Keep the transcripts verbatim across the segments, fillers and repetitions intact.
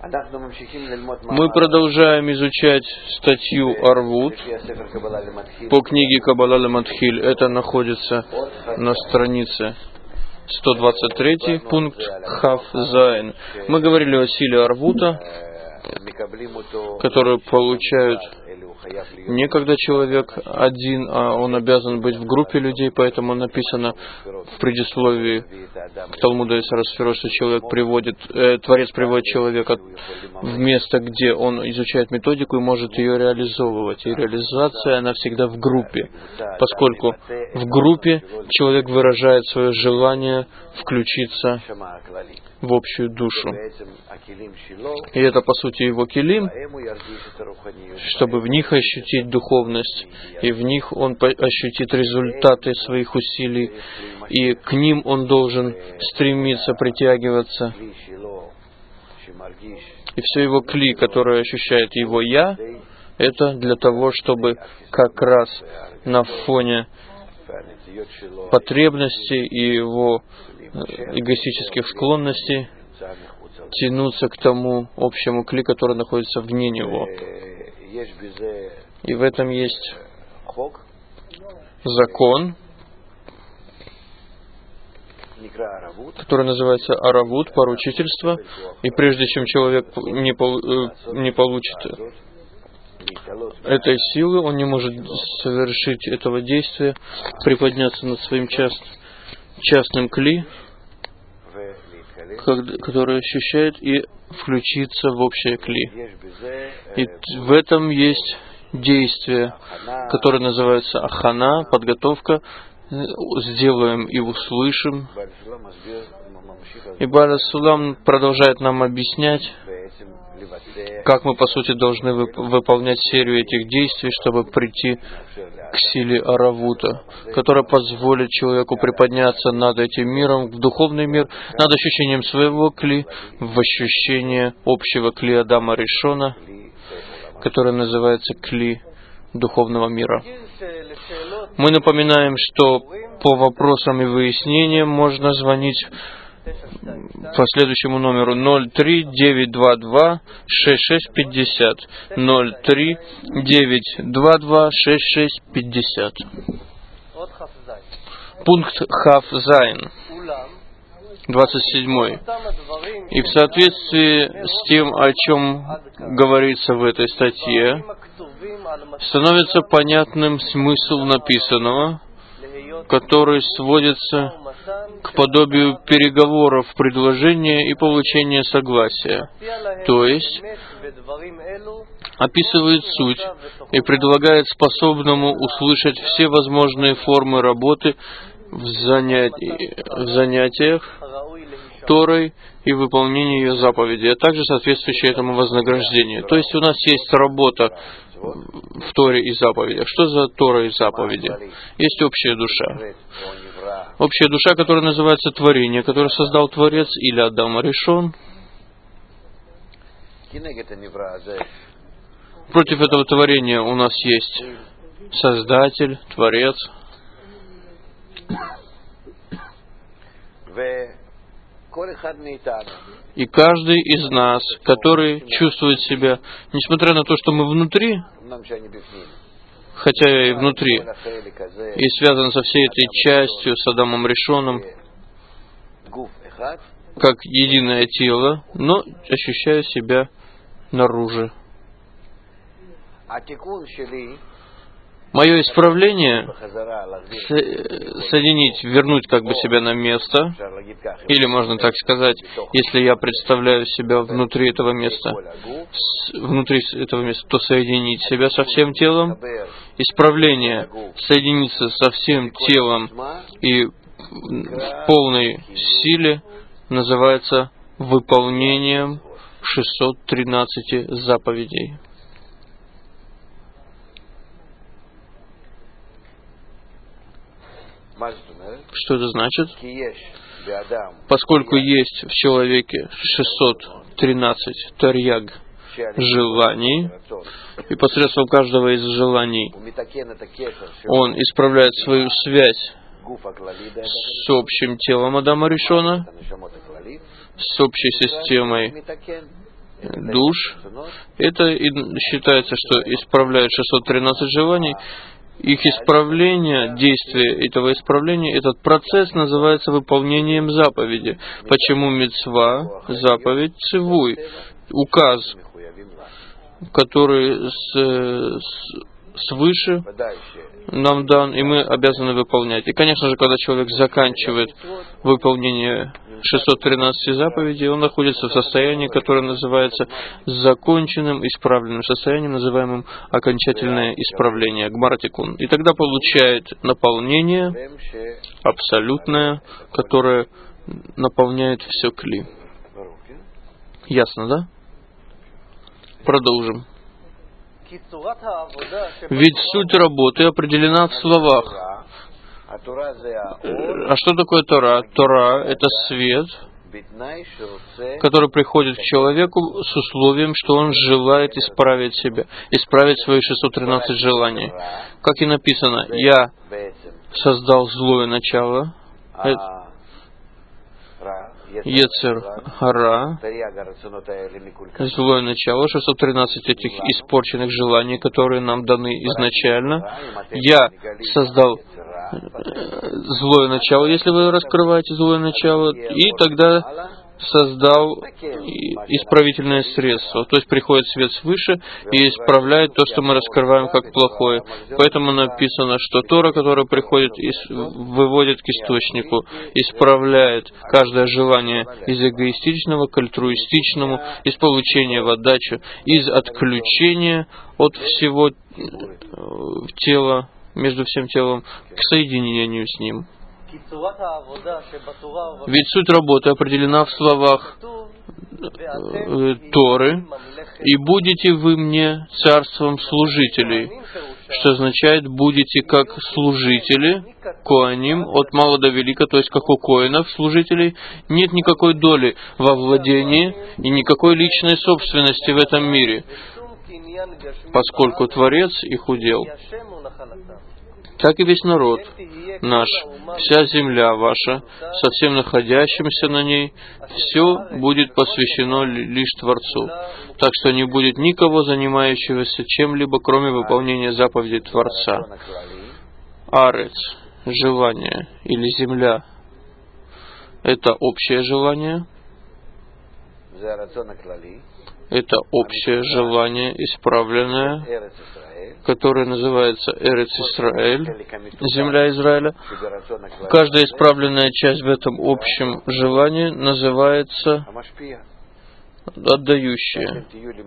Мы продолжаем изучать статью Арвут по книге Каббала ле-Матхиль. Это находится на странице сто двадцать три, пункт Хав Зайн. Мы говорили о силе Арвута, которую получают не когда человек один, а он обязан быть в группе людей, поэтому написано в предисловии к Талмуду Эсер ха-Сфирот, что человек приводит, э, Творец приводит человека в место, где он изучает методику и может ее реализовывать. И реализация, она всегда в группе, поскольку в группе человек выражает свое желание включиться в общую душу. И это, по сути, его килим, чтобы в них ощутить духовность, и в них он ощутит результаты своих усилий, и к ним он должен стремиться, притягиваться. И все его кли, которое ощущает его «я», это для того, чтобы как раз на фоне потребностей и его эгоистических склонностей тянуться к тому общему кли, который находится вне него. И в этом есть закон, который называется Аравут, поручительство. И прежде чем человек не, пол, не получит этой силы, он не может совершить этого действия, приподняться над своим част, частным кли, который ощущает, и включиться в общее кли. И в этом есть действие, которое называется ахана, подготовка, сделаем и услышим. И Бааль ас-Сулам продолжает нам объяснять, как мы, по сути, должны выполнять серию этих действий, чтобы прийти к силе Аравута, которая позволит человеку приподняться над этим миром, в духовный мир, над ощущением своего кли, в ощущение общего кли Адама Ришона, которое называется кли духовного мира. Мы напоминаем, что по вопросам и выяснениям можно звонить по следующему номеру ноль три девять два два шесть шесть пятьдесят, ноль три девять два два шесть шесть пятьдесят. Пункт Хав Зайн, двадцать семь. И в соответствии с тем, о чем говорится в этой статье, становится понятным смысл написанного, который сводится к подобию переговоров, предложения и получения согласия. То есть, описывает суть и предлагает способному услышать все возможные формы работы в, занятии, в занятиях Торой и выполнении ее заповедей, а также соответствующее этому вознаграждение. То есть у нас есть работа в Торе и заповедях. Что за Тора и заповеди? Есть общая душа. Общая душа, которая называется творение, которое создал Творец или Адам Ришон. Против этого творения у нас есть Создатель, Творец. И каждый из нас, который чувствует себя, несмотря на то, что мы внутри, хотя и внутри, и связан со всей этой частью, с Адамом Ришоном, как единое тело, но ощущаю себя наружу. Мое исправление — соединить, вернуть как бы себя на место, или можно так сказать, если я представляю себя внутри этого места, внутри этого места, то соединить себя со всем телом. Исправление — соединиться со всем телом и в полной силе называется выполнением шестисот тринадцати заповедей. Что это значит? Поскольку есть в человеке шестьсот тринадцать тарьяг желаний, и посредством каждого из желаний он исправляет свою связь с общим телом Адама Ришона, с общей системой душ. Это считается, что исправляет шестьсот тринадцать желаний. Их исправление, действие этого исправления, этот процесс называется выполнением заповеди. Почему мицва, заповедь, цивуй, указ, который с, с, свыше нам дан, и мы обязаны выполнять. И, конечно же, когда человек заканчивает выполнение шестьсот тринадцать заповедей, он находится в состоянии, которое называется законченным, исправленным состоянием, называемым окончательное исправление, гмаратикун. И тогда получает наполнение абсолютное, которое наполняет все кли. Ясно, да? Продолжим. Ведь суть работы определена в словах. А что такое Тора? Тора — это свет, который приходит к человеку с условием, что он желает исправить себя, исправить свои шестьсот тринадцать желаний. Как и написано, «Я создал злое начало», Ецер Гара, злое начало, шестьсот тринадцать этих испорченных желаний, которые нам даны изначально. Я создал злое начало, если вы раскрываете злое начало, и тогда создал исправительное средство. То есть приходит свет свыше и исправляет то, что мы раскрываем как плохое. Поэтому написано, что Тора, которая приходит, выводит к источнику, исправляет каждое желание из эгоистичного к альтруистичному, из получения в отдачу, из отключения от всего тела, между всем телом, к соединению с ним. Ведь суть работы определена в словах Торы, «И будете вы мне царством служителей», что означает «будете как служители, коаним, от мала до велика», то есть как у коинов, служителей, нет никакой доли во владении и никакой личной собственности в этом мире, поскольку Творец их удел. Так и весь народ наш, вся земля ваша, со всем находящимся на ней, все будет посвящено лишь Творцу. Так что не будет никого, занимающегося чем-либо, кроме выполнения заповедей Творца. Арец, желание, или земля, это общее желание, это общее желание, исправленное, которое называется Эрец Исраэль, земля Израиля. Каждая исправленная часть в этом общем желании называется отдающая,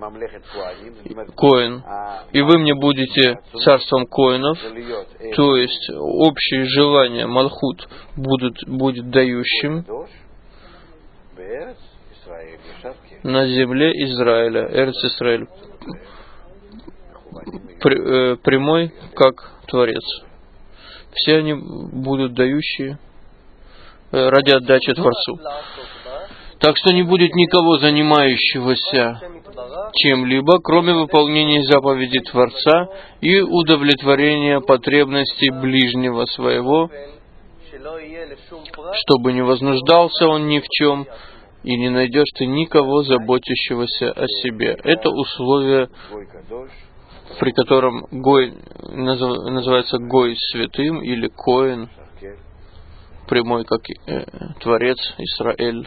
коин. И вы мне будете царством коинов, то есть общие желания, малхут, будут, будет дающим на земле Израиля, Эрец Исраэль, прямой, как Творец. Все они будут дающие ради отдачи Творцу. Так что не будет никого, занимающегося чем-либо, кроме выполнения заповедей Творца и удовлетворения потребностей ближнего своего, чтобы не вознуждался он ни в чем, и не найдешь ты никого, заботящегося о себе. Это условие, при котором Гой называется Гой святым или Коин, прямой как э, Творец, Исраэль.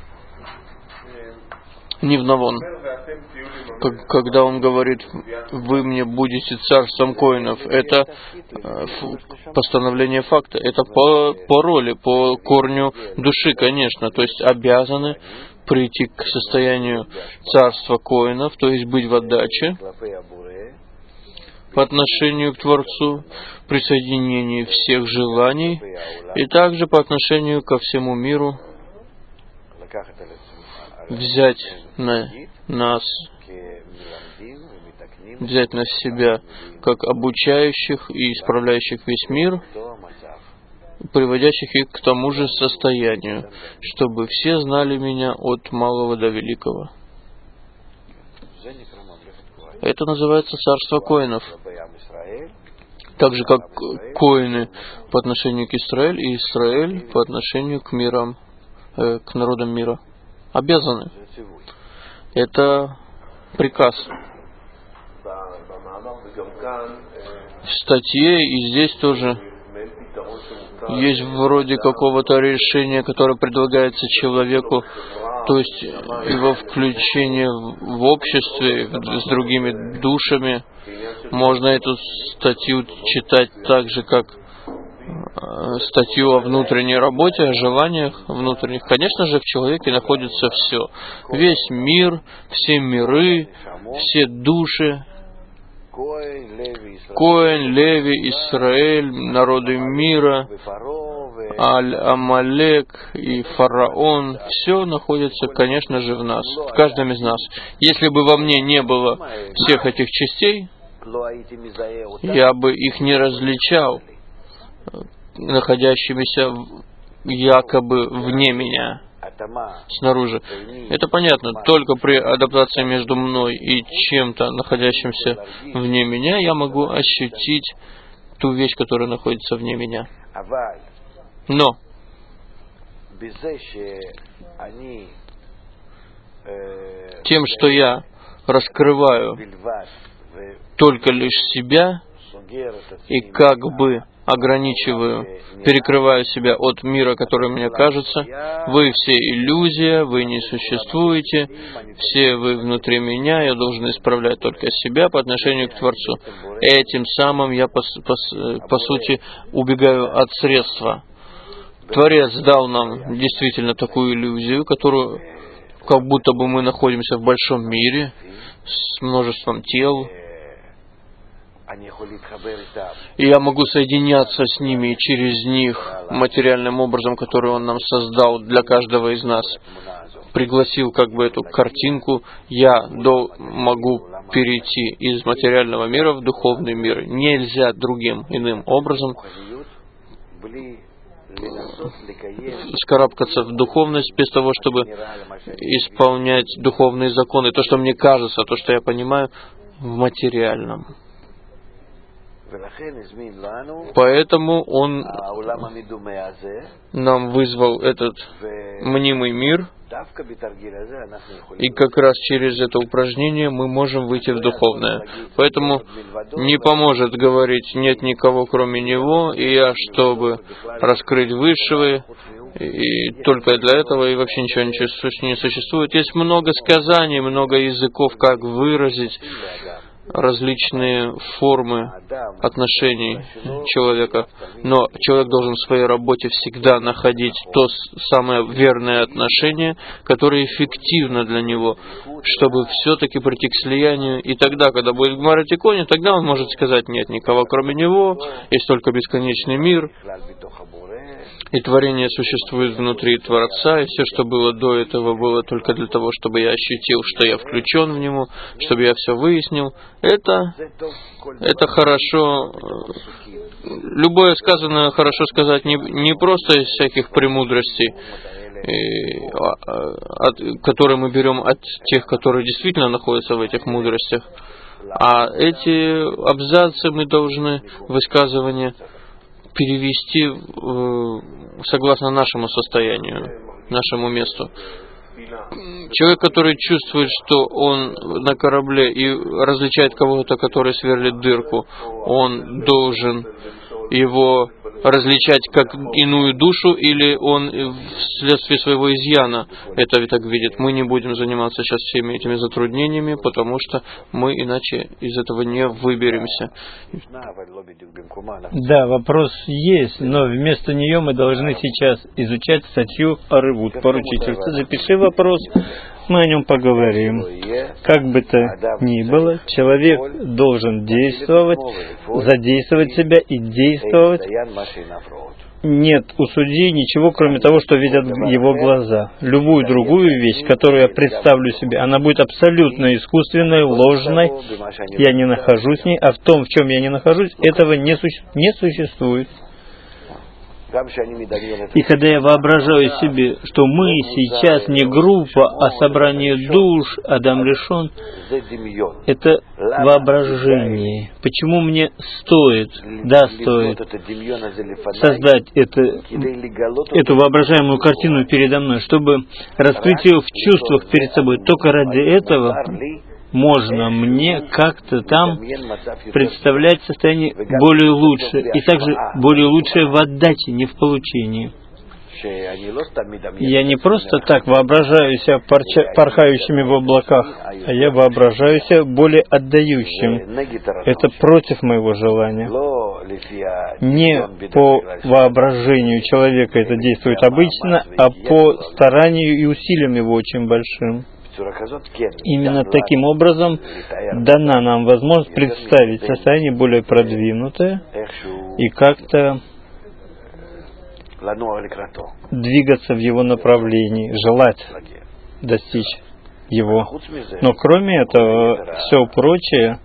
Нивнавон, когда он говорит, вы мне будете царством коинов, это постановление факта, это по, по роли, по корню души, конечно, то есть обязаны прийти к состоянию царства коинов, то есть быть в отдаче по отношению к Творцу, присоединении всех желаний, и также по отношению ко всему миру, взять на нас, взять на себя как обучающих и исправляющих весь мир, приводящих их к тому же состоянию, чтобы все знали меня от малого до великого. Это называется царство коинов. Так же, как коины по отношению к Израилю и Израиль по отношению к мирам, э, к народам мира. Обязаны. Это приказ. В статье и здесь тоже есть вроде какого-то решения, которое предлагается человеку, то есть его включение в обществе с другими душами. Можно эту статью читать так же, как статью о внутренней работе, о желаниях внутренних. Конечно же, в человеке находится все. Весь мир, все миры, все души. Коэн, Леви, Израиль, народы мира, Аль-Амалек и Фараон, все находится, конечно же, в нас, в каждом из нас. Если бы во мне не было всех этих частей, я бы их не различал, находящимися якобы вне меня, снаружи. Это понятно. Только при адаптации между мной и чем-то, находящимся вне меня, я могу ощутить ту вещь, которая находится вне меня. Но тем, что я раскрываю только лишь себя и как бы ограничиваю, перекрываю себя от мира, который мне кажется, вы все иллюзия, вы не существуете, все вы внутри меня, я должен исправлять только себя по отношению к Творцу. Этим самым я, по, по, по сути, убегаю от средства. Творец дал нам действительно такую иллюзию, которую, как будто бы мы находимся в большом мире с множеством тел, и я могу соединяться с ними и через них материальным образом, который Он нам создал для каждого из нас. Пригласил как бы эту картинку, я до, могу перейти из материального мира в духовный мир. Нельзя другим иным образом скарабкаться в духовность без того, чтобы исполнять духовные законы. То, что мне кажется, то, что я понимаю в материальном. Поэтому Он нам вызвал этот мнимый мир, и как раз через это упражнение мы можем выйти в духовное. Поэтому не поможет говорить «нет никого кроме Него», и я, чтобы раскрыть высшего, и только для этого и вообще ничего не существует. Есть много сказаний, много языков, как выразить различные формы отношений человека, но человек должен в своей работе всегда находить то самое верное отношение, которое эффективно для него, чтобы все-таки прийти к слиянию. И тогда, когда будет Гмара Тикони, тогда он может сказать: нет никого кроме него, есть только бесконечный мир, и творение существует внутри Творца, и все, что было до этого, было только для того, чтобы я ощутил, что я включен в него, чтобы я все выяснил. Это, это хорошо. Любое сказанное хорошо сказать не, не просто из всяких премудростей, и, от, которые мы берем от тех, которые действительно находятся в этих мудростях, а эти абзацы мы должны, высказывания, перевести э, согласно нашему состоянию, нашему месту. Человек, который чувствует, что он на корабле и различает кого-то, который сверлит дырку, он должен его различать как иную душу, или он вследствие своего изъяна это так видит. Мы не будем заниматься сейчас всеми этими затруднениями, потому что мы иначе из этого не выберемся. Да, вопрос есть, но вместо нее мы должны сейчас изучать статью Арывут, поручительство. Запиши вопрос, мы о нем поговорим. Как бы то ни было, человек должен действовать, задействовать себя и действовать. Нет у судьи ничего, кроме того, что видят его глаза. Любую другую вещь, которую я представлю себе, она будет абсолютно искусственной, ложной. Я не нахожусь в ней, а в том, в чем я не нахожусь, этого не, суще... не существует. И когда я воображаю себе, что мы сейчас не группа, а собрание душ, Адам Ришон, это воображение. Почему мне стоит, да, стоит создать это, эту воображаемую картину передо мной, чтобы раскрыть ее в чувствах перед собой? Только ради этого можно мне как-то там представлять состояние более лучше, и также более лучшее в отдаче, не в получении. Я не просто так воображаю себя парча, порхающими в облаках, а я воображаю себя более отдающим. Это против моего желания. Не по воображению человека это действует обычно, а по старанию и усилиям его очень большим. Именно таким образом дана нам возможность представить состояние более продвинутое и как-то двигаться в его направлении, желать достичь его. Но кроме этого, все прочее,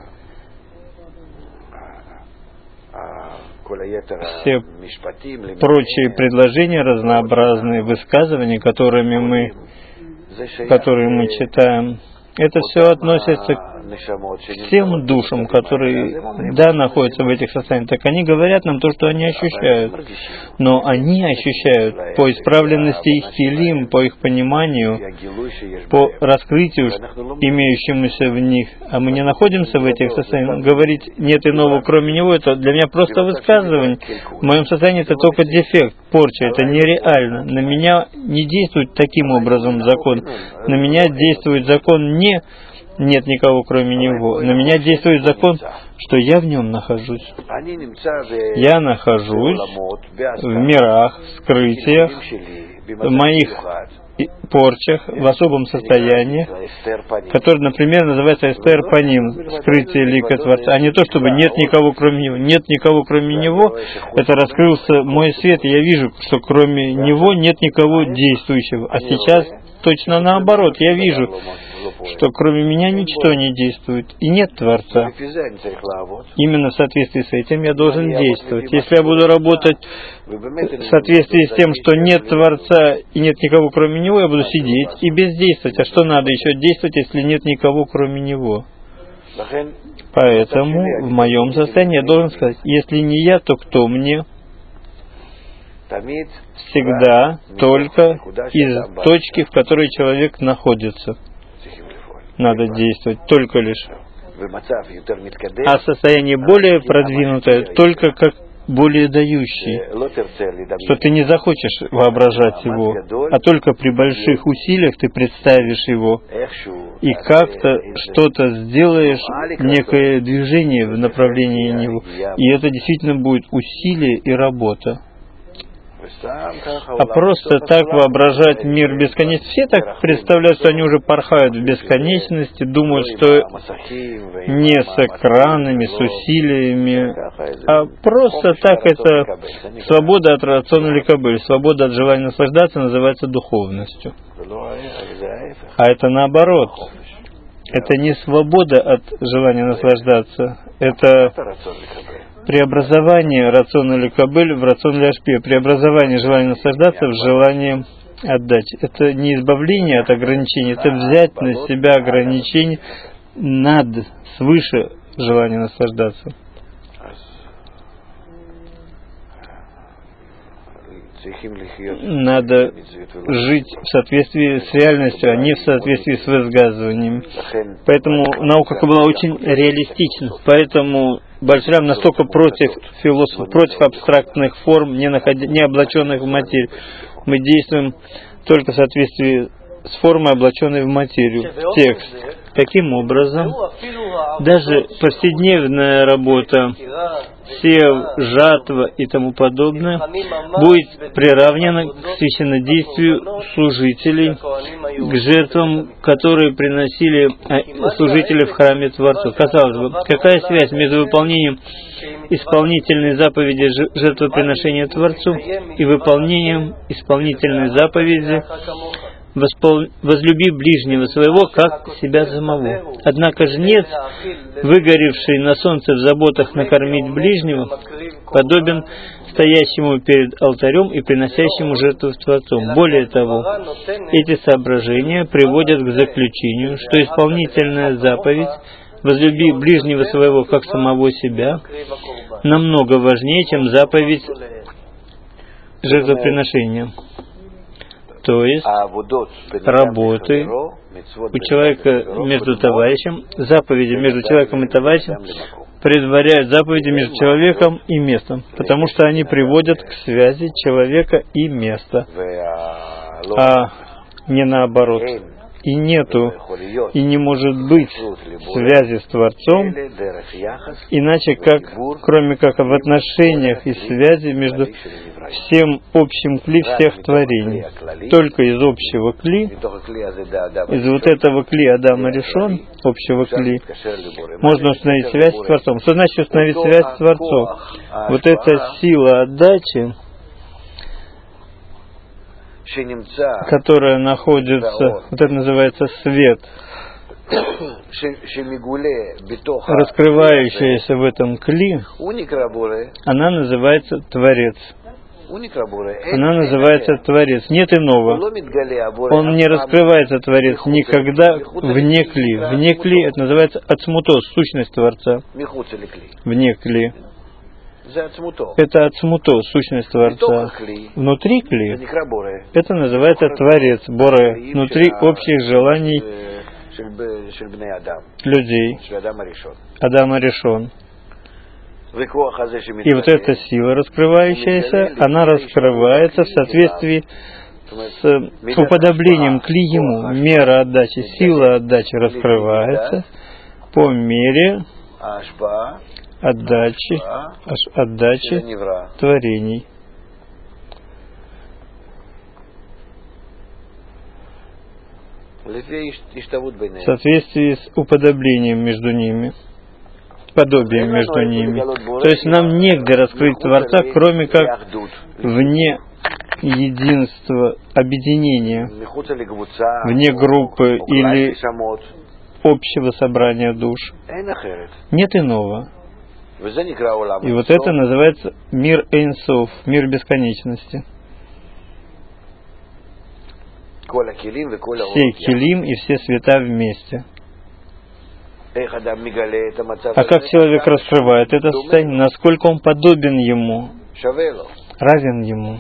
все прочие предложения, разнообразные высказывания, которыми мы которые мы читаем, это все относится к тем душам, которые, да, находятся в этих состояниях. Так они говорят нам то, что они ощущают. Но они ощущают по исправленности их килим, по их пониманию, по раскрытию, имеющемуся в них. А мы не находимся в этих состояниях. Говорить «нет иного, кроме него» — это для меня просто высказывание. В моем состоянии это только дефект, порча, это нереально. На меня не действует таким образом закон. На меня действует закон не «нет никого, кроме него». На меня действует закон, что я в нем нахожусь. Я нахожусь в мирах, в скрытиях, в моих порчах, в особом состоянии, которое, например, называется эстер паним, скрытие лика Творца, а не то, чтобы нет никого, кроме него. Нет никого, кроме него, это раскрылся мой свет, и я вижу, что кроме него нет никого действующего. А сейчас точно наоборот, я вижу, что кроме меня ничто не действует, и нет Творца. Именно в соответствии с этим я должен действовать. Если я буду работать в соответствии с тем, что нет Творца и нет никого кроме Него, я буду сидеть и бездействовать. А что надо еще действовать, если нет никого кроме Него? Поэтому в моем состоянии я должен сказать, если не я, то кто мне? Всегда только из точки, в которой человек находится, надо действовать, только лишь. А состояние более продвинутое, только как более дающий, что ты не захочешь воображать его, а только при больших усилиях ты представишь его и как-то что-то сделаешь, некое движение в направлении него, и это действительно будет усилие и работа. А просто так воображать мир бесконечности. Все так представляют, что они уже порхают в бесконечности, думают, что не с экранами, с усилиями, а просто так это свобода от рациона ликабель, свобода от желания наслаждаться называется духовностью. А это наоборот. Это не свобода от желания наслаждаться, это преобразование рациона ликабель в рацион ляшпе, преобразование желания наслаждаться в желание отдать. Это не избавление от ограничений, это взять на себя ограничения над, свыше желания наслаждаться. Надо жить в соответствии с реальностью, а не в соответствии с высказываниями. Поэтому наука была очень реалистична. Поэтому Бальшрам настолько против философов, против абстрактных форм, не, находя, не облаченных в материю. Мы действуем только в соответствии с формой, облаченной в материю, в текст. Таким образом, даже повседневная работа, сев, жатва и тому подобное будет приравнена к священнодействию служителей, к жертвам, которые приносили служители в храме Творцу. Казалось бы, какая связь между выполнением исполнительной заповеди жертвоприношения Творцу и выполнением исполнительной заповеди Воспол... возлюби ближнего своего, как себя самого. Однако жнец, выгоревший на солнце в заботах накормить ближнего, подобен стоящему перед алтарем и приносящему жертву Творцу. Более того, эти соображения приводят к заключению, что исполнительная заповедь «возлюби ближнего своего, как самого себя» намного важнее, чем заповедь жертвоприношения. То есть работы у человека между товарищем, заповеди между человеком и товарищем предваряют заповеди между человеком и местом, потому что они приводят к связи человека и места, а не наоборот. И нету, и не может быть связи с Творцом, иначе как, кроме как в отношениях и связи между всем общим кли всех творений. Только из общего кли, из вот этого кли Адам решен, общего кли, можно установить связь с Творцом. Что значит установить связь с Творцом? Вот эта сила отдачи, которая находится, вот это называется свет, раскрывающаяся в этом кли, она называется Творец. Она называется Творец. Нет иного. Он не раскрывается, Творец, никогда вне кли. Вне кли это называется ацмутос, сущность Творца. Вне кли. Это ацмуто, сущность Творца. Внутри кли это называется Творец, Боре, внутри общих желаний людей. Адама решен. И вот эта сила, раскрывающаяся, она раскрывается в соответствии с уподоблением кли ему. Мера отдачи, сила отдачи раскрывается по мере отдачи, отдачи творений. В соответствии с уподоблением между ними, подобием между ними. То есть нам негде раскрыть Творца, кроме как вне единства, объединения, вне группы или общего собрания душ. Нет иного. И вот это называется мир Эйн-Соф, мир бесконечности. Все килим и все света вместе. А как человек раскрывает это состояние, насколько он подобен ему, равен ему?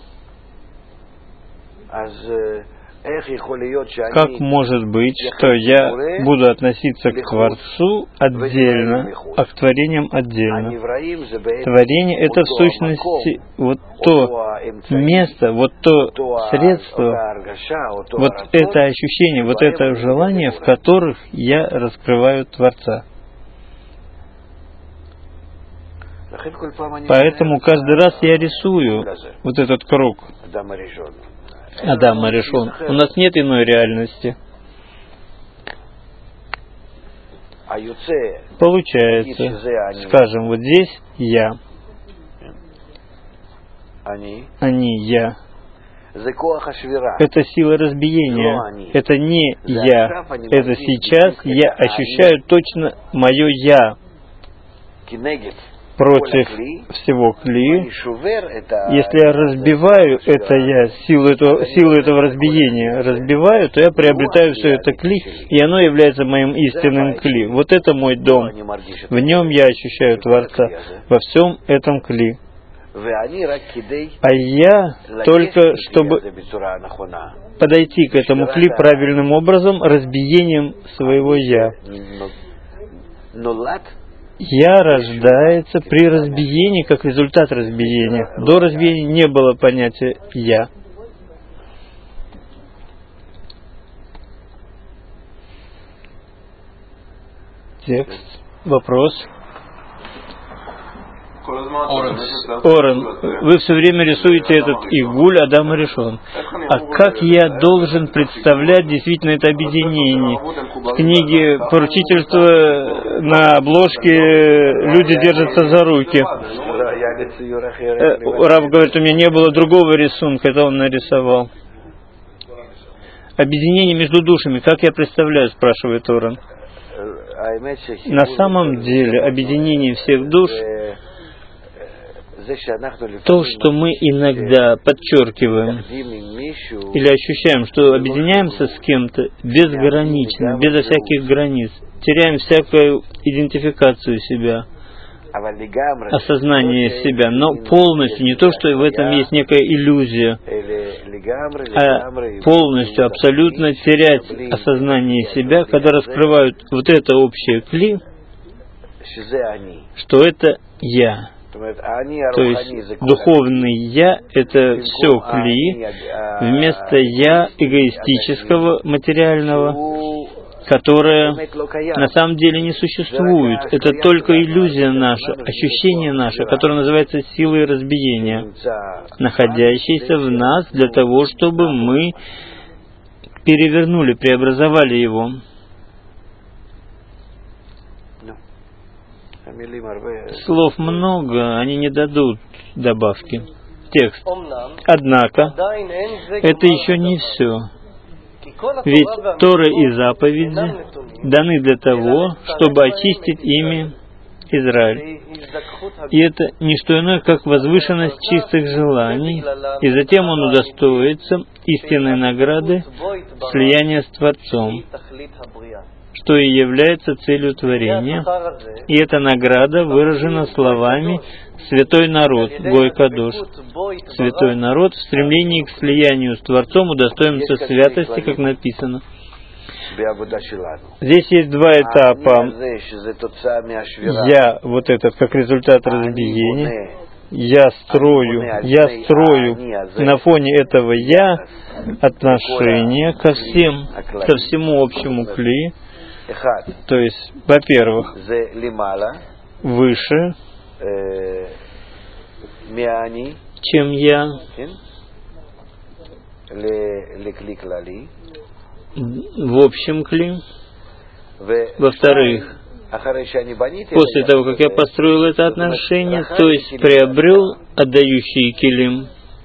Как может быть, что я буду относиться к Творцу отдельно, а к творениям отдельно? Творение — это в сущности вот то место, вот то средство, вот это ощущение, вот это желание, в которых я раскрываю Творца. Поэтому каждый раз я рисую вот этот круг. Адам решен. У нас нет иной реальности. Получается, скажем, вот здесь я. Они, я. Это сила разбиения. Это не я. Это сейчас я ощущаю точно мое я против всего кли. Если я разбиваю это я, силу этого, силу этого разбиения разбиваю, то я приобретаю все это кли, и оно является моим истинным кли. Вот это мой дом. В нем я ощущаю Творца. Во всем этом кли. А я только, чтобы подойти к этому кли правильным образом, разбиением своего я. Я рождается при разбиении, как результат разбиения. До разбиения не было понятия «я». Текст. Вопрос. Орен, вы все время рисуете этот игуль Адама решен. А как я должен представлять действительно это объединение? В книге поручительства на обложке люди держатся за руки. Рав говорит, у меня не было другого рисунка, это он нарисовал. Объединение между душами, как я представляю, спрашивает Оран. На самом деле, объединение всех душ, то, что мы иногда подчеркиваем или ощущаем, что объединяемся с кем-то безгранично, безо всяких границ, теряем всякую идентификацию себя, осознание себя, но полностью, не то, что в этом есть некая иллюзия, а полностью, абсолютно терять осознание себя, когда раскрывают вот это общее кли, что это «я». То есть духовный «я» — это все кли, вместо «я» эгоистического, материального, которое на самом деле не существует. Это только иллюзия наша, ощущение наше, которое называется силой разбиения, находящейся в нас для того, чтобы мы перевернули, преобразовали его. Слов много, они не дадут добавки. Текст. Однако, это еще не все. Ведь Тора и заповеди даны для того, чтобы очистить ими Израиль. И это не что иное, как возвышенность чистых желаний, и затем он удостоится истинной награды слияния с Творцом, что и является целью творения. И эта награда выражена словами «святой народ», Гой Кадош. Святой народ в стремлении к слиянию с Творцом удостоимся святости, как написано. Здесь есть два этапа. Я, вот этот, как результат разбиения, я строю, я строю на фоне этого я отношение ко всем, ко всему общему кли. То есть, во-первых, выше, чем я, в общем кли. Во-вторых, после того, как я построил это отношение, то есть приобрел отдающий килим,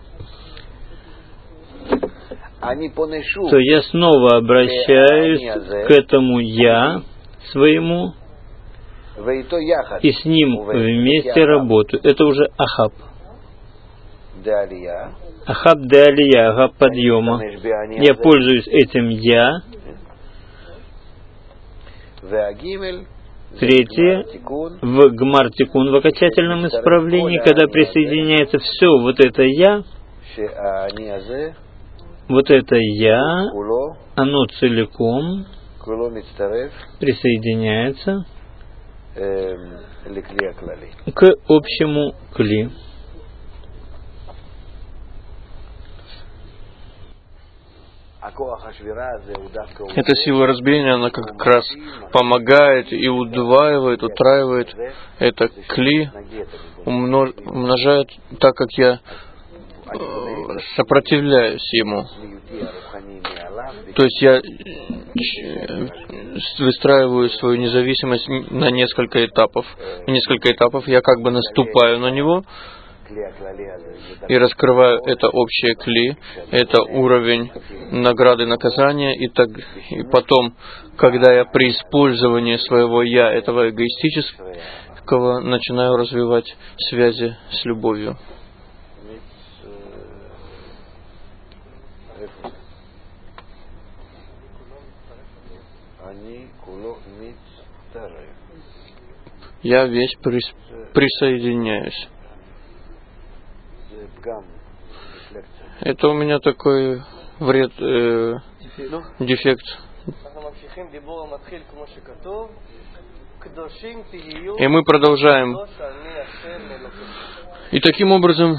то я снова обращаюсь к этому «я» своему, и с ним вместе работаю. Это уже Ахаб. Ахаб де алия, Ахаб подъема. Я пользуюсь этим «я». Третье, в Гмар Тикун, в окончательном исправлении, когда присоединяется все вот это «я», вот это «я», оно целиком присоединяется к общему кли. Эта сила разбиения, она как раз помогает и удваивает, утраивает это кли, умножает, так как я сопротивляюсь ему. То есть я выстраиваю свою независимость на несколько этапов. На несколько этапов я как бы наступаю на него и раскрываю это общее кли, это уровень награды наказания, и, так, и потом, когда я при использовании своего «я», этого эгоистического, начинаю развивать связи с любовью. Я весь прис... присоединяюсь. Это у меня такой вред, э, дефект. И мы продолжаем. И таким образом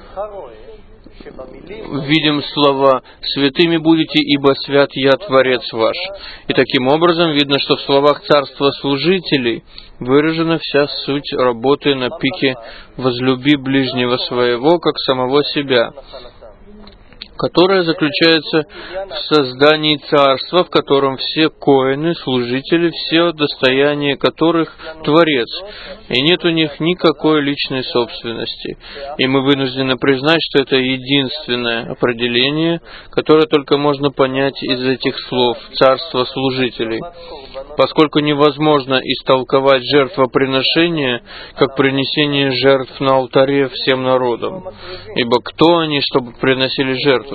видим слова «святыми будете, ибо свят я, Творец ваш». И таким образом видно, что в словах царства служителей выражена вся суть работы на пике «возлюби ближнего своего, как самого себя». которая заключается в создании царства, в котором все коэны, служители, все достояние которых Творец, и нет у них никакой личной собственности. И мы вынуждены признать, что это единственное определение, которое только можно понять из этих слов «царство служителей», поскольку невозможно истолковать жертвоприношение как принесение жертв на алтаре всем народам. Ибо кто они, чтобы приносили жертвы?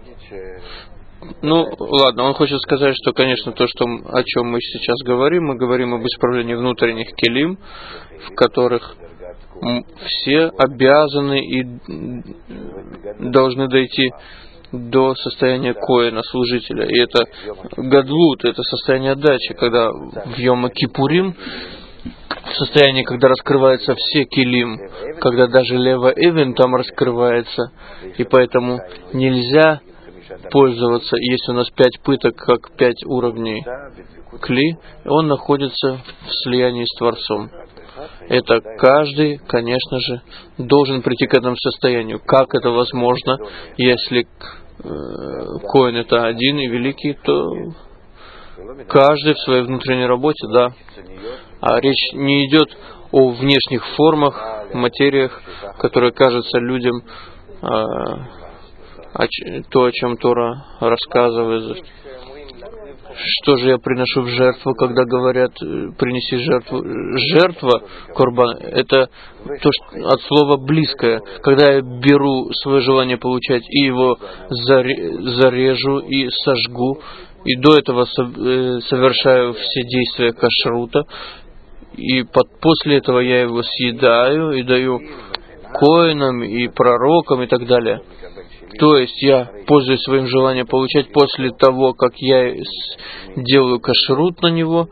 Ну, ладно, он хочет сказать, что, конечно, то, что, о чем мы сейчас говорим, мы говорим об исправлении внутренних келим, в которых все обязаны и должны дойти до состояния коэна, служителя. И это гадлут, это состояние отдачи, когда в Йома Кипурим, в состоянии, когда раскрываются все килим, когда даже лева эвен там раскрывается, и поэтому нельзя пользоваться, если у нас пять пыток, как пять уровней кли, он находится в слиянии с Творцом. Это каждый, конечно же, должен прийти к этому состоянию. Как это возможно, если э, коэн это один и великий, то каждый в своей внутренней работе, да. А речь не идет о внешних формах, материях, которые кажутся людям э, о, то, о чем Тора рассказывает. Что же я приношу в жертву, когда говорят принеси жертву? Жертва, корбан, это то, что от слова близкое. Когда я беру свое желание получать и его зарежу и сожгу, и до этого совершаю все действия кашрута, и под, после этого я его съедаю и даю коэнам и пророкам и так далее. То есть я пользуюсь своим желанием получать после того, как я делаю кашрут на него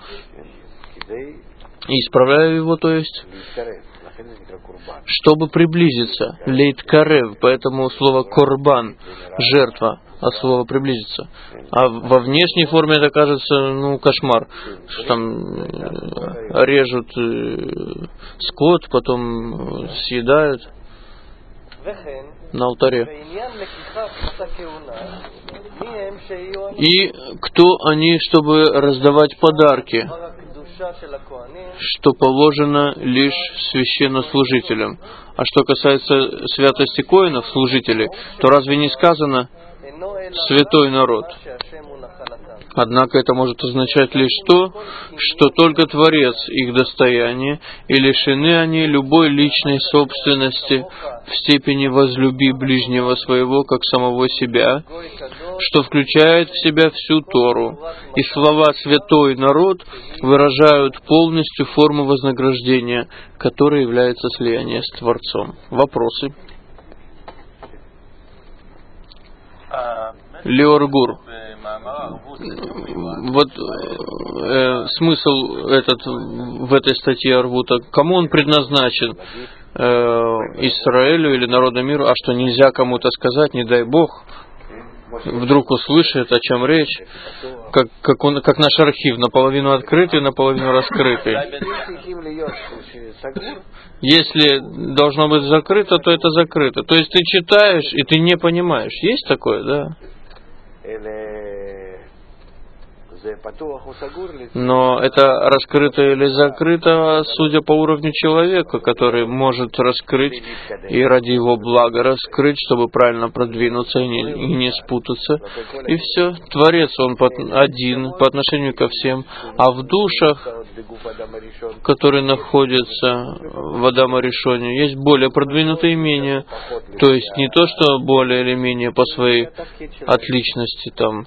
и исправляю его, то есть, чтобы приблизиться. Лейт карев, поэтому слово корбан, жертва, от слова приблизиться. А во внешней форме это кажется, ну, кошмар. Что там режут скот, потом съедают на алтаре. И кто они, чтобы раздавать подарки, что положено лишь священнослужителям. А что касается святости коэнов, служителей, то разве не сказано «святой народ»? Однако это может означать лишь то, что только Творец их достояние, и лишены они любой личной собственности в степени «возлюби ближнего своего, как самого себя», что включает в себя всю Тору. И слова «святой народ» выражают полностью форму вознаграждения, которая является слиянием с Творцом. Вопросы? Леоргур. Вот э, смысл этот в этой статье Арвута, кому он предназначен? Э, Израилю или народу миру? А что, нельзя кому-то сказать, не дай Бог, вдруг услышит, о чем речь, как, как, он, как наш архив, наполовину открытый, наполовину раскрытый. Если должно быть закрыто, то это закрыто. То есть ты читаешь, и ты не понимаешь. Есть такое, да? Но это раскрыто или закрыто, судя по уровню человека, который может раскрыть и ради его блага раскрыть, чтобы правильно продвинуться и не, и не спутаться. И все. Творец, он один по отношению ко всем. А в душах, которые находятся в Адама Ришоне, есть более продвинутые имения. То есть не то, что более или менее по своей отличности там,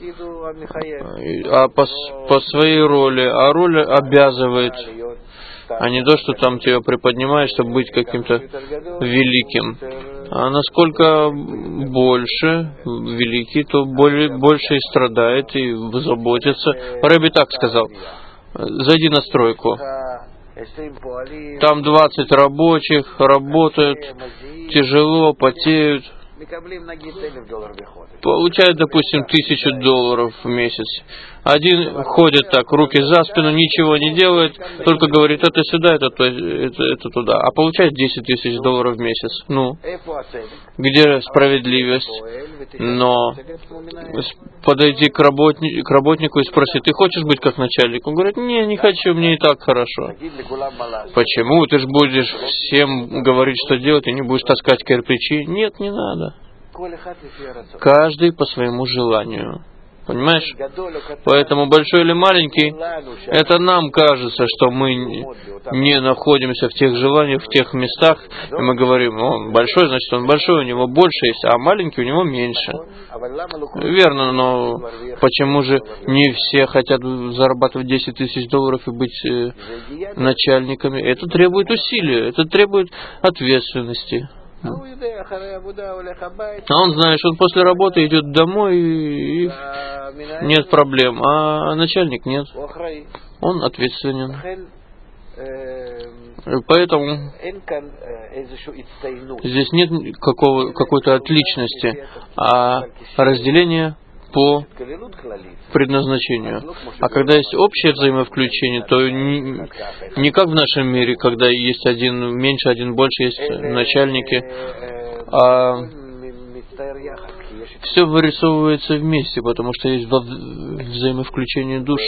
а по, по своей роли, а роль обязывает, а не то, что там тебя приподнимает, чтобы быть каким-то великим. А насколько больше великий, то более, больше и страдает, и заботится. Рэби так сказал: зайди на стройку, там двадцать рабочих работают, тяжело, потеют, получают, допустим, тысячу долларов в месяц. Один ходит так, руки за спину, ничего не делает, только говорит, это сюда, это, это, это туда, а получает десять тысяч долларов в месяц. Ну, где справедливость? Но подойти к, работни, к работнику и спросить, ты хочешь быть как начальник? Он говорит, не, не хочу, мне и так хорошо. Почему? Ты же будешь всем говорить, что делать, и не будешь таскать кирпичи? Нет, не надо. Каждый по своему желанию. Понимаешь? Поэтому большой или маленький, это нам кажется, что мы не находимся в тех желаниях, в тех местах, и мы говорим, он большой, значит он большой, у него больше есть, а маленький у него меньше. Верно, но почему же не все хотят зарабатывать десять тысяч долларов и быть э, начальниками? Это требует усилия, это требует ответственности. А он, знаешь, он после работы идет домой и, и нет проблем, а начальник нет. Он ответственен. Поэтому здесь нет какого, какой-то отличности, а разделение по предназначению. А когда есть общее взаимовключение, то не, не как в нашем мире, когда есть один меньше, один больше, есть начальники, а все вырисовывается вместе, потому что есть взаимовключение душ.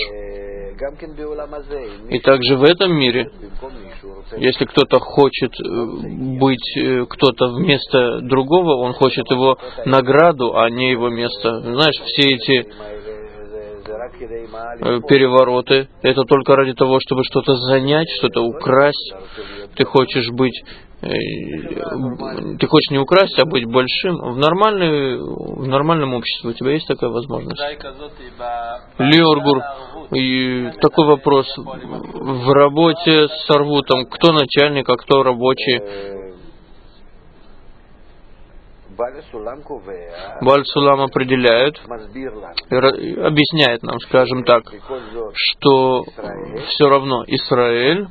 И также в этом мире, если кто-то хочет быть кто-то вместо другого, он хочет его награду, а не его место. Знаешь, все эти перевороты, это только ради того, чтобы что-то занять, что-то украсть. Ты хочешь быть, ты хочешь не украсть, а быть большим. В, нормальной, в нормальном обществе у тебя есть такая возможность. Леоргур, и такой вопрос. В работе с Арвутом, кто начальник, а кто рабочий? Бааль Сулам определяет, объясняет нам, скажем так, что все равно Израиль,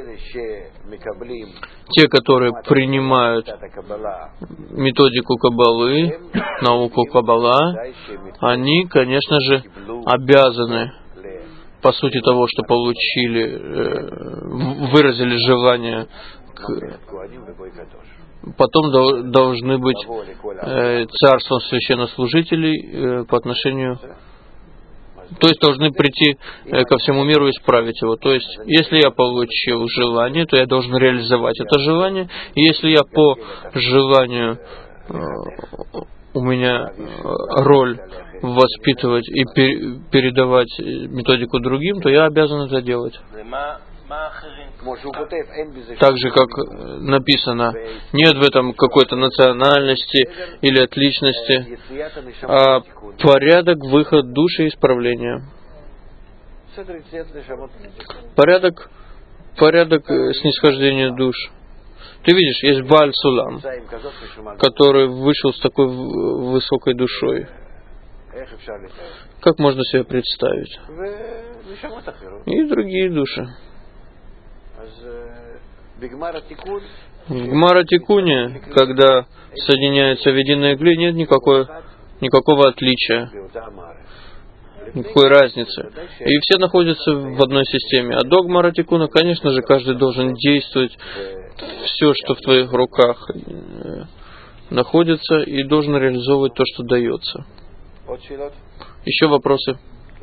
те, которые принимают методику Каббалы, науку Каббала, они, конечно же, обязаны, по сути того, что получили, выразили желание к... Потом должны быть э, царством священнослужителей э, по отношению... То есть должны прийти э, ко всему миру и исправить его. То есть, если я получил желание, то я должен реализовать это желание. И если я по желанию, э, у меня роль воспитывать и пер, передавать методику другим, то я обязан это делать. Так же, как написано, нет в этом какой-то национальности или отличности, а порядок, выход души и исправления. Порядок, порядок снисхождения душ. Ты видишь, есть Бааль Сулам, который вышел с такой высокой душой. Как можно себе представить? И другие души. В Гмара-Тикуне, когда соединяются в единой игле, нет никакой, никакого отличия, никакой разницы. И все находятся в одной системе. А до Гмара-Тикуна, конечно же, каждый должен действовать все, что в твоих руках находится, и должен реализовывать то, что дается. Еще вопросы?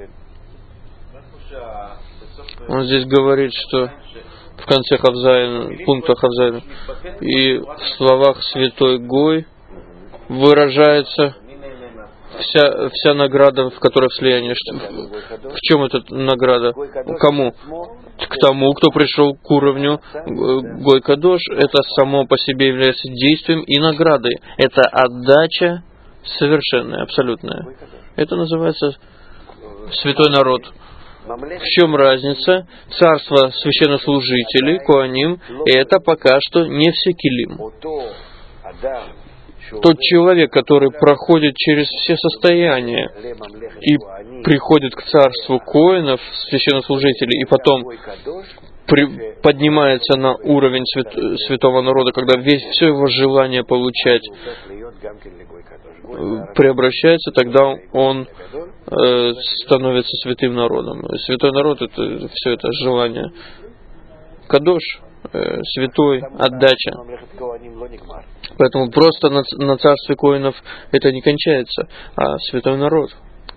Он здесь говорит, что в конце Хавзайна, пункта Хавзайна, и в словах Святой Гой выражается вся, вся награда, в которой в слиянии. В чем эта награда? Кому? К тому, кто пришел к уровню Гой Кадош. Это само по себе является действием и наградой. Это отдача совершенная, абсолютная. Это называется святой народ. В чем разница? Царство священнослужителей, Коаним, это пока что не все килим. Тот человек, который проходит через все состояния и приходит к царству коинов, священнослужителей, и потом при, поднимается на уровень свят, святого народа, когда весь, все его желание получать преобращается, тогда он э, становится святым народом. Святой народ — это все это желание. Кадош, э, святой, отдача. Поэтому просто на, на царстве коинов это не кончается, а святой народ.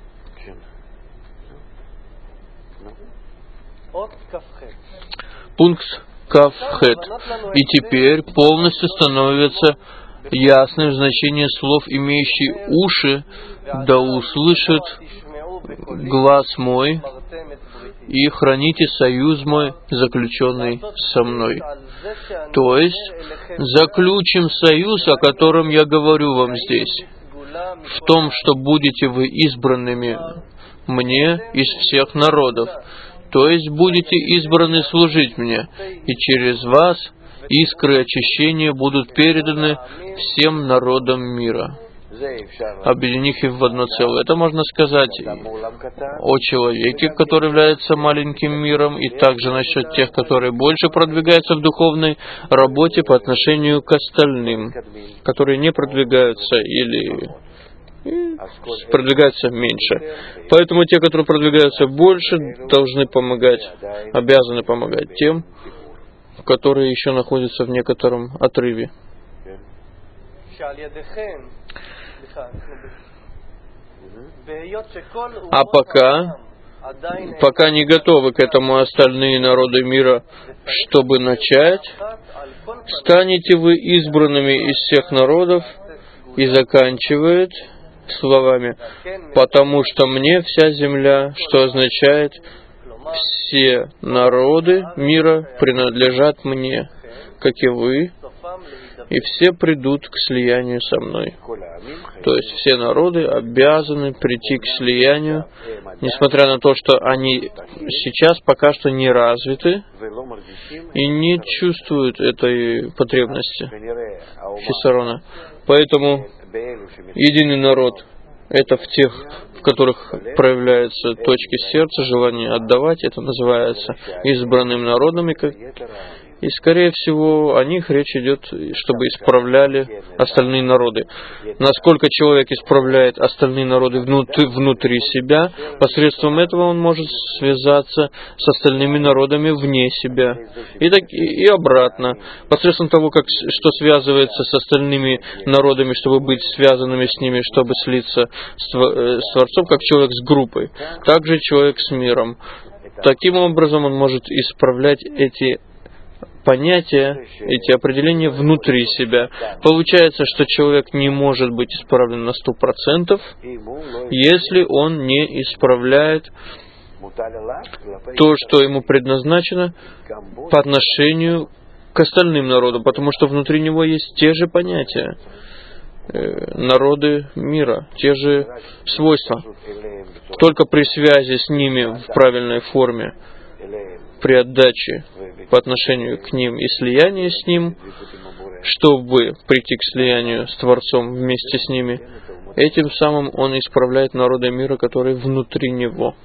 Пункт Кафхет. И теперь полностью становится ясным значение слов, имеющие уши, да услышит глаз мой, и храните союз мой, заключенный со мной. То есть, заключим союз, о котором я говорю вам здесь, в том, что будете вы избранными мне из всех народов. То есть будете избраны служить мне, и через вас искры очищения будут переданы всем народам мира, объединив их в одно целое. Это можно сказать о человеке, который является маленьким миром, и также насчет тех, которые больше продвигаются в духовной работе по отношению к остальным, которые не продвигаются или продвигаются меньше. Поэтому те, которые продвигаются больше, должны помогать, обязаны помогать тем, которые еще находятся в некотором отрыве. А пока, пока не готовы к этому остальные народы мира, чтобы начать, станете вы избранными из всех народов, и заканчивает словами «потому что мне вся земля», что означает «все народы мира принадлежат мне, как и вы, и все придут к слиянию со мной». То есть все народы обязаны прийти к слиянию, несмотря на то, что они сейчас пока что не развиты и не чувствуют этой потребности хисарона. Поэтому единый народ — это в тех, в которых проявляются точки сердца, желание отдавать. Это называется избранным народом. И, как... и скорее всего, о них речь идет, чтобы исправляли остальные народы. Насколько человек исправляет остальные народы внутри, внутри себя, посредством этого он может связаться с остальными народами вне себя. И, так, и обратно. Посредством того, как, что связывается с остальными народами, чтобы быть связанными с ними, чтобы слиться с, с Творцом, как человек с группой. Также человек с миром. Таким образом он может исправлять эти понятия, эти определения внутри себя. Получается, что человек не может быть исправлен на сто процентов, если он не исправляет то, что ему предназначено по отношению к остальным народам, потому что внутри него есть те же понятия, э, народы мира, те же свойства. Только при связи с ними в правильной форме, при отдаче по отношению к ним и слиянии с ним, чтобы прийти к слиянию с Творцом вместе с ними, этим самым он исправляет народы мира, которые внутри него.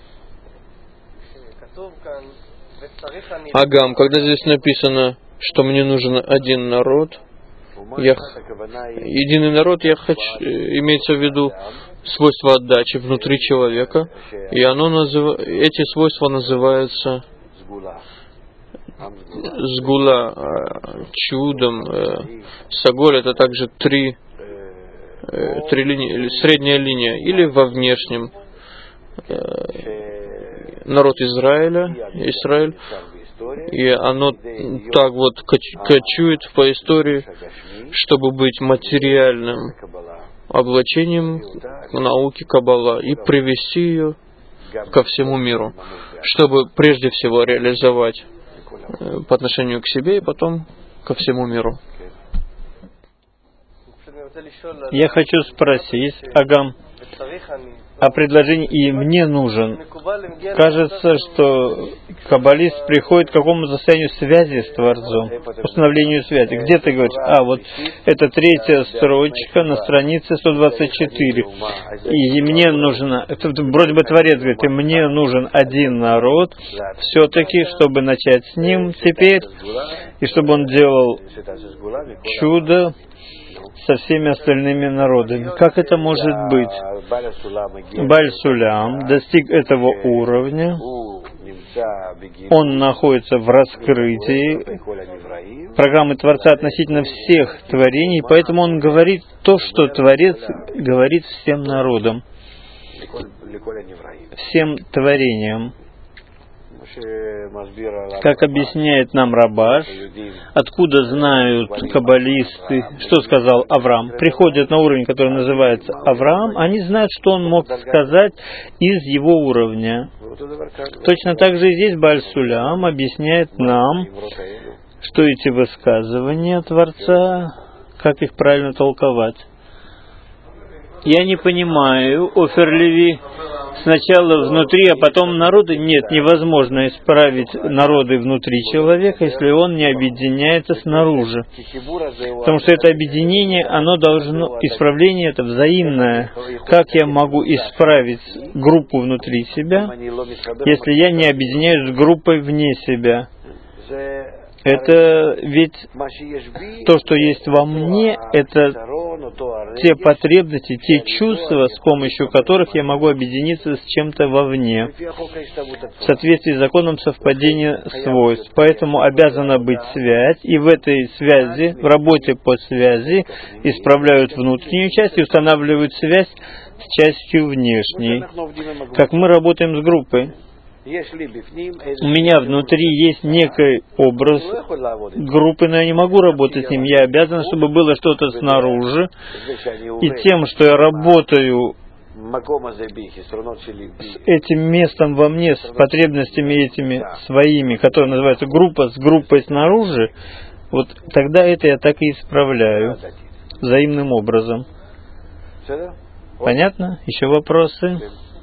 Агам, когда здесь написано, что мне нужен один народ, я, единый народ, я хочу, имеется в виду свойство отдачи внутри человека, и оно назыв, эти свойства называются сгула, чудом, саголь — это также три, три линии, средняя линия, или во внешнем. Народ Израиля, Израиль, и оно так вот кочует по истории, чтобы быть материальным облачением науки Каббала и привести ее ко всему миру, чтобы прежде всего реализовать по отношению к себе и потом ко всему миру. Я хочу спросить, Агам, о предложении «и мне нужен». Кажется, что каббалист приходит к какому-то состоянию связи с Творцом, установлению связи. Где-то говорит, а вот это третья строчка на странице сто двадцать четыре. И мне нужно, это вроде бы Творец говорит, и мне нужен один народ, все-таки, чтобы начать с ним теперь, и чтобы он делал чудо, со всеми остальными народами. Как это может быть? Баль-Сулям достиг этого уровня, он находится в раскрытии программы Творца относительно всех творений, поэтому он говорит то, что Творец говорит всем народам, всем творениям. Как объясняет нам Рабаш, откуда знают каббалисты, что сказал Авраам. Приходят на уровень, который называется Авраам, они знают, что он мог сказать из его уровня. Точно так же и здесь Баль-Сулям объясняет нам, что эти высказывания Творца, как их правильно толковать. Я не понимаю, Офер Леви, сначала внутри, а потом народы. Нет, невозможно исправить народы внутри человека, если он не объединяется снаружи. Потому что это объединение, оно должно, исправление это взаимное. Как я могу исправить группу внутри себя, если я не объединяюсь с группой вне себя? Это ведь то, что есть во мне, это те потребности, те чувства, с помощью которых я могу объединиться с чем-то вовне, в соответствии с законом совпадения свойств. Поэтому обязана быть связь, и в этой связи, в работе по связи, исправляют внутреннюю часть и устанавливают связь с частью внешней. Как мы работаем с группой. У меня внутри есть некий образ группы, но я не могу работать с ним. Я обязан, чтобы было что-то снаружи. И тем, что я работаю с этим местом во мне, с потребностями этими своими, которые называются группа, с группой снаружи, вот тогда это я так и исправляю взаимным образом. Понятно? Еще вопросы?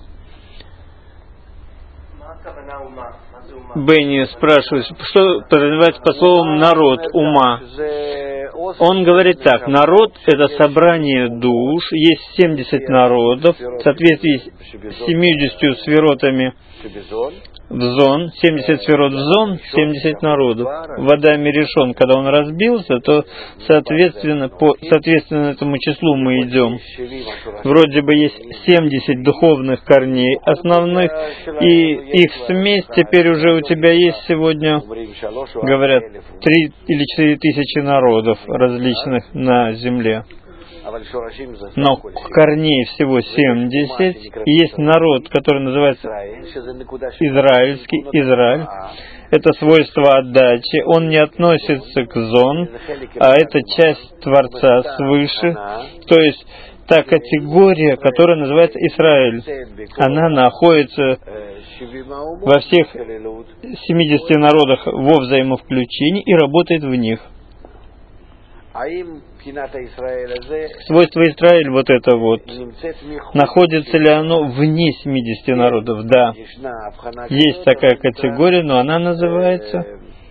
Бенни спрашивает, что подразумевается по словам «народ ума». Он говорит так: народ — это собрание душ, есть семьдесят народов, в соответствии с семьюдесятью сферотами в зон, семьдесят сферот в зон, семьдесят народов. В Адаме решен, когда он разбился, то соответственно, по соответственно этому числу мы идем. Вроде бы есть семьдесят духовных корней основных, и их смесь теперь уже у тебя есть сегодня, говорят, три или четыре тысячи народов различных на земле. Но корней всего семьдесят, и есть народ, который называется израильский, Израиль. Это свойство отдачи, он не относится к зон, а это часть Творца свыше, то есть та категория, которая называется Израиль. Она находится во всех семидесяти народах во взаимовключении и работает в них. Свойство Израиль, вот это вот, находится ли оно вне семидесяти народов? Да. Есть такая категория, но она называется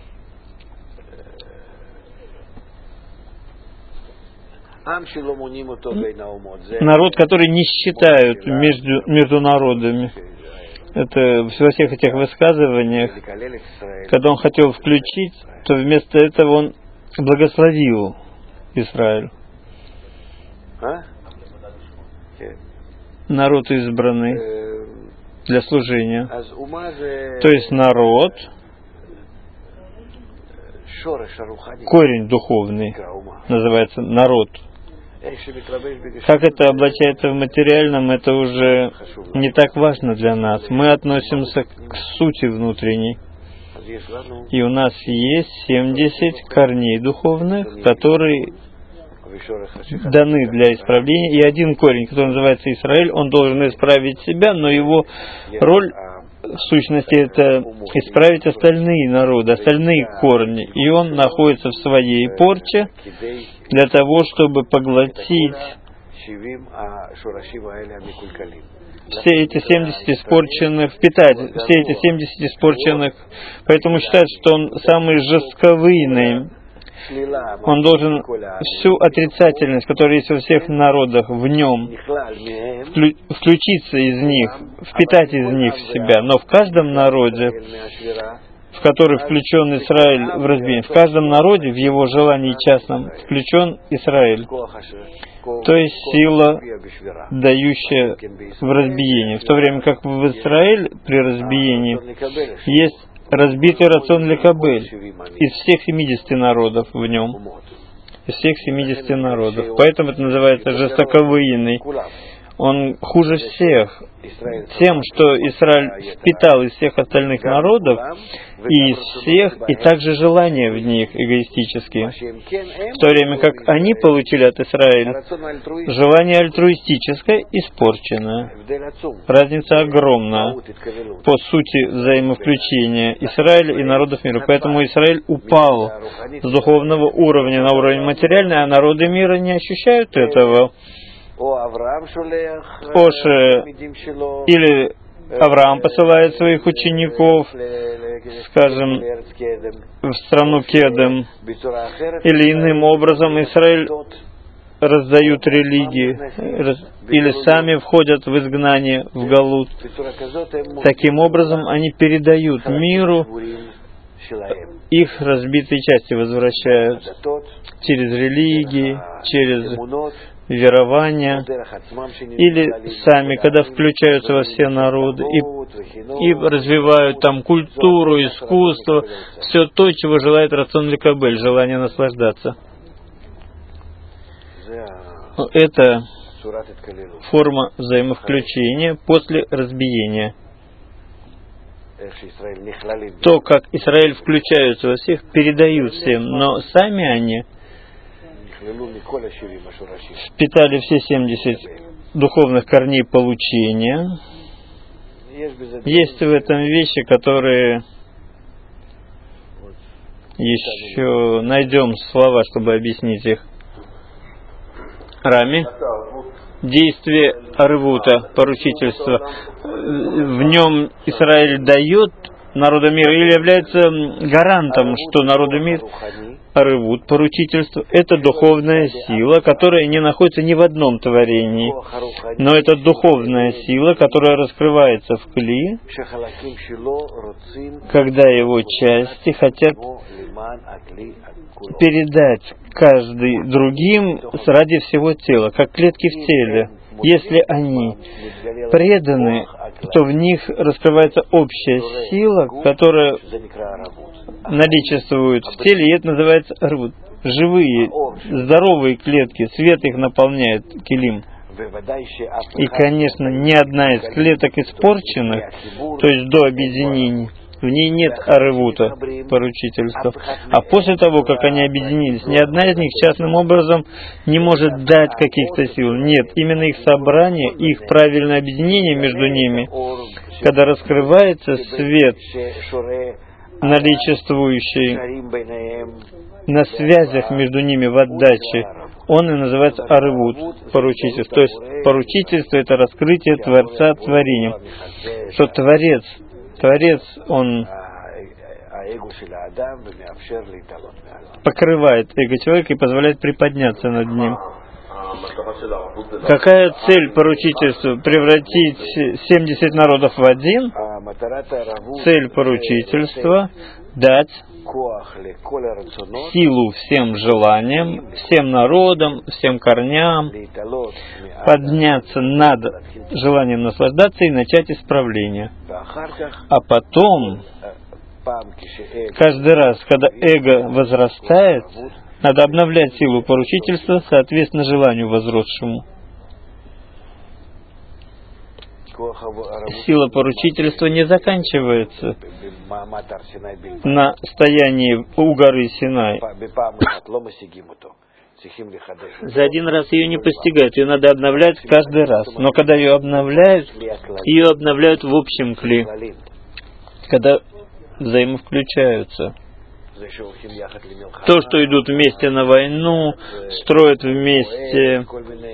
народ, который не считают между, между народами. Это во всех этих высказываниях, когда он хотел включить, то вместо этого он благословил Израиль. Народ избранный для служения. То есть народ, корень духовный, называется народ. Как это облачается в материальном, это уже не так важно для нас. Мы относимся к сути внутренней. И у нас есть семьдесят корней духовных, которые даны для исправления, и один корень, который называется Израиль, он должен исправить себя, но его роль в сущности это исправить остальные народы, остальные корни, и он находится в своей порче для того, чтобы поглотить все эти семьдесят испорченных, впитать все эти семьдесят испорченных, поэтому считают, что он самый жестковыйный. Он должен всю отрицательность, которая есть во всех народах, в нем, включиться из них, впитать из них в себя. Но в каждом народе в который включен Израиль в разбиение. В каждом народе, в его желании частном, включен Израиль. То есть сила, дающая в разбиение. В то время как в Израиль при разбиении есть разбитый рацион лекабель из всех семидесяти народов в нем. Из всех семидесяти народов. Поэтому это называется жестоковыйный. Он хуже всех тем, что Израиль впитал из всех остальных народов и из всех, и также желания в них эгоистические. В то время как они получили от Израиля желание альтруистическое, испорченное. Разница огромна по сути взаимовключения Израиля и народов мира. Поэтому Израиль упал с духовного уровня на уровень материальный, а народы мира не ощущают этого. Оше, или Авраам посылает своих учеников, скажем, в страну Кедем, или иным образом Израиль раздают религии, или сами входят в изгнание, в Галут. Таким образом, они передают миру, их разбитые части возвращают через религии, через верования, или сами, когда включаются во все народы и, и развивают там культуру, искусство, все то, чего желает рацион лекабель, желание наслаждаться. Это форма взаимовключения после разбиения. То, как Израиль включаются во всех, передают всем, но сами они впитали все семьдесят духовных корней получения. Есть в этом вещи, которые еще найдем слова, чтобы объяснить их. Рами. Действие Арвута, поручительства. В нем Израиль дает народу мира или является гарантом, что народу мира Арвут, поручительство, это духовная сила, которая не находится ни в одном творении, но это духовная сила, которая раскрывается в кли, когда его части хотят передать каждый другим ради всего тела, как клетки в теле. Если они преданы, то в них раскрывается общая сила, которая наличествует в теле, и это называется арвут. Живые, здоровые клетки, свет их наполняет килим. И, конечно, ни одна из клеток испорченных, то есть до объединения, в ней нет арвута, поручительства. А после того, как они объединились, ни одна из них частным образом не может дать каких-то сил. Нет, именно их собрание, их правильное объединение между ними, когда раскрывается свет, наличествующий на связях между ними в отдаче, он и называется арвут, поручительство. То есть поручительство — это раскрытие Творца творением. Что Творец, Творец, он покрывает эго человека и позволяет приподняться над ним. Какая цель поручительства? Превратить семьдесят народов в один? Цель поручительства — дать силу всем желаниям, всем народам, всем корням, подняться над желанием наслаждаться и начать исправление. А потом, каждый раз, когда эго возрастает, надо обновлять силу поручительства соответственно желанию возросшему. Сила поручительства не заканчивается на стоянии у горы Синай. За один раз ее не постигают, ее надо обновлять каждый раз. Но когда ее обновляют, ее обновляют в общем кли, когда взаимовключаются. То, что идут вместе на войну, строят вместе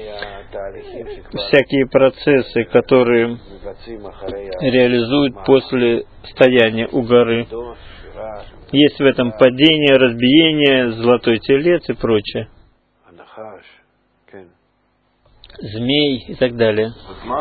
всякие процессы, которые реализуют после стояния у горы. Есть в этом падение, разбиение, золотой телец и прочее. змей и так далее.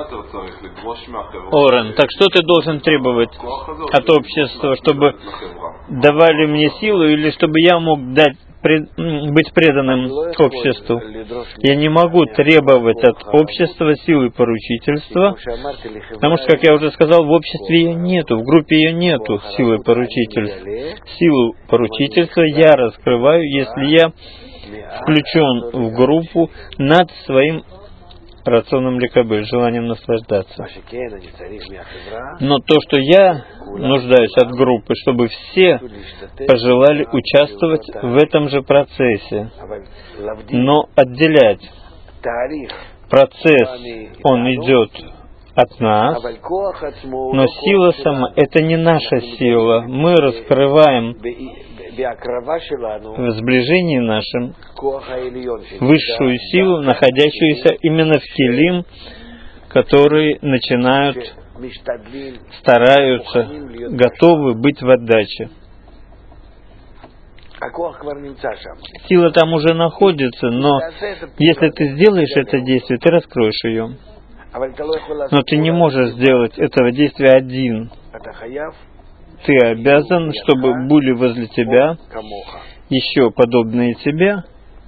Орен, так что ты должен требовать от общества, чтобы давали мне силу или чтобы я мог дать, пред, быть преданным обществу? Я не могу требовать от общества силы поручительства, потому что, как я уже сказал, в обществе ее нету, в группе ее нету силы поручительства. Силу поручительства я раскрываю, если я включен в группу над своим рационом ликабель, желанием наслаждаться. Но то, что я нуждаюсь от группы, чтобы все пожелали участвовать в этом же процессе, но отделять процесс, он идет от нас, но сила сама, это не наша сила. Мы раскрываем в сближении нашем высшую силу, находящуюся именно в келим, которые начинают, стараются, готовы быть в отдаче. Сила там уже находится, но если ты сделаешь это действие, ты раскроешь ее. Но ты не можешь сделать этого действия один. Ты обязан, чтобы были возле тебя еще подобные тебе.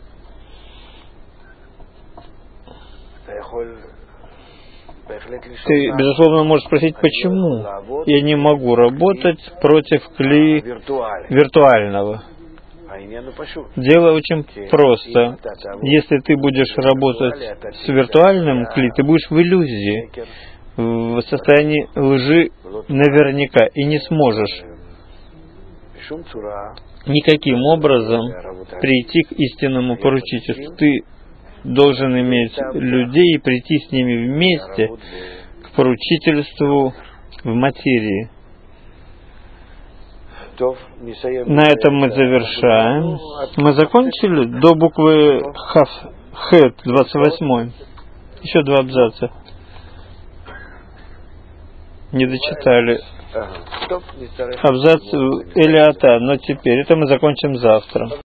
Ты, безусловно, можешь спросить, почему я не могу работать против кли виртуального. Дело очень просто. Если ты будешь работать с виртуальным кли, ты будешь в иллюзии, в состоянии лжи наверняка, и не сможешь никаким образом прийти к истинному поручительству. Ты должен иметь людей и прийти с ними вместе к поручительству в материи. На этом мы завершаем. Мы закончили до буквы Хав, Хет, двадцать восьмой. Еще два абзаца. Не дочитали. Абзац Элиата, но теперь это мы закончим завтра.